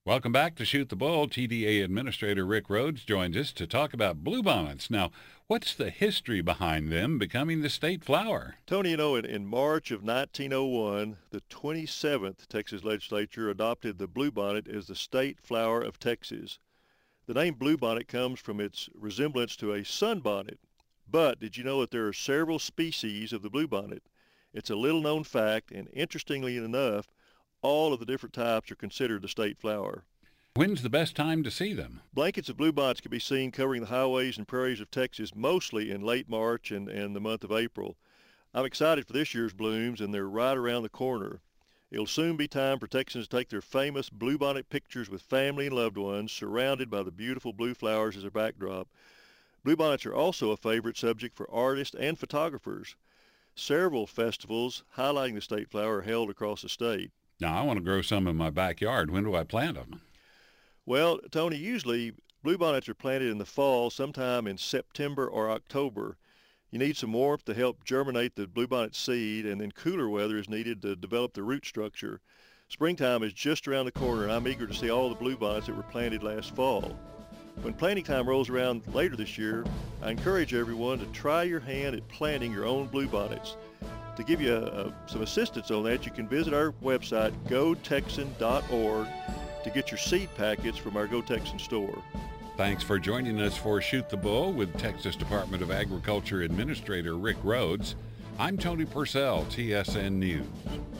Welcome back to Shoot the Bull. TDA Administrator Rick Rhodes joins us to talk about bluebonnets. Now, what's the history behind them becoming the state flower? Tony, in March of 1901, the 27th Texas legislature adopted the bluebonnet as the state flower of Texas. The name bluebonnet comes from its resemblance to a sunbonnet. But did you know that there are several species of the bluebonnet? It's a little-known fact, and interestingly enough, all of the different types are considered the state flower. When's the best time to see them? Blankets of bluebonnets can be seen covering the highways and prairies of Texas mostly in late March and the month of April. I'm excited for this year's blooms, and they're right around the corner. It'll soon be time for Texans to take their famous bluebonnet pictures with family and loved ones, surrounded by the beautiful blue flowers as their backdrop. Bluebonnets are also a favorite subject for artists and photographers. Several festivals highlighting the state flower are held across the state. Now, I want to grow some in my backyard. When do I plant them? Well, Tony, usually bluebonnets are planted in the fall, sometime in September or October. You need some warmth to help germinate the bluebonnet seed, and then cooler weather is needed to develop the root structure. Springtime is just around the corner, and I'm eager to see all the bluebonnets that were planted last fall. When planting time rolls around later this year, I encourage everyone to try your hand at planting your own bluebonnets. To give you some assistance on that, you can visit our website, gotexan.org, to get your seed packets from our Go Texan store. Thanks for joining us for Shoot the Bull with Texas Department of Agriculture Administrator Rick Rhodes. I'm Tony Purcell, TSN News.